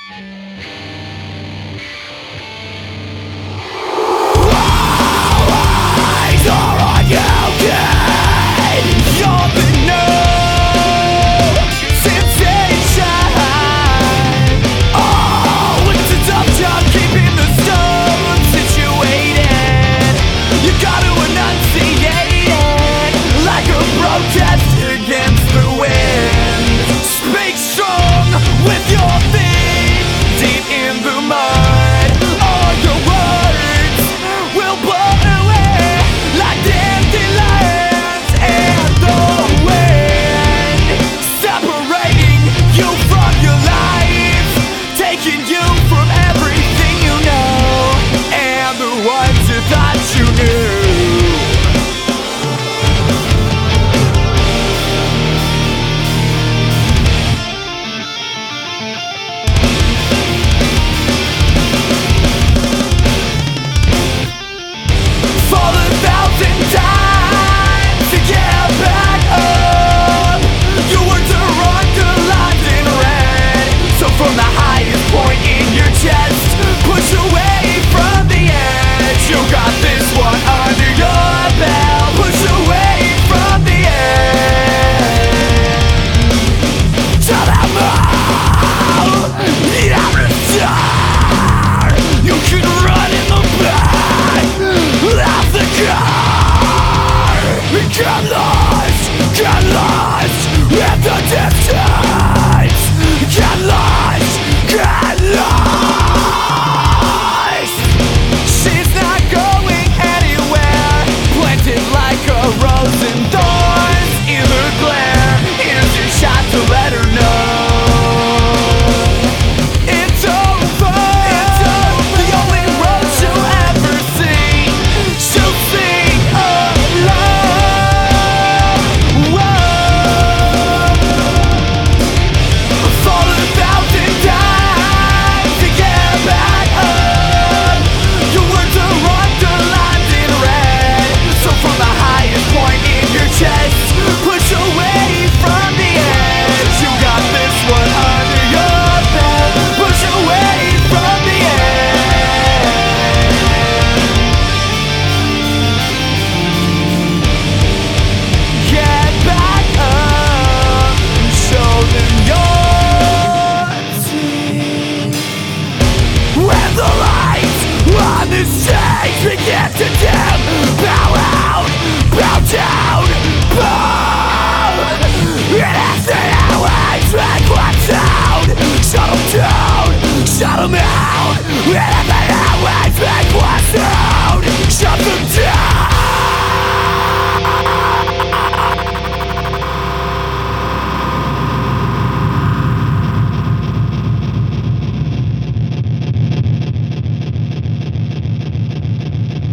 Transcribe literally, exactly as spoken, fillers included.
Get lost, get lost in the distance. Get lost, get lost. She's not going anywhere, planted like a rose and thorns in her glare. Here's your shot to let her know it's over. It's over. The only road she'll ever see, she'll sing alone. Begin to dim, bow out, bow down, burn. And as the airwaves make one sound, shut them down, shut them out. And as the airwaves make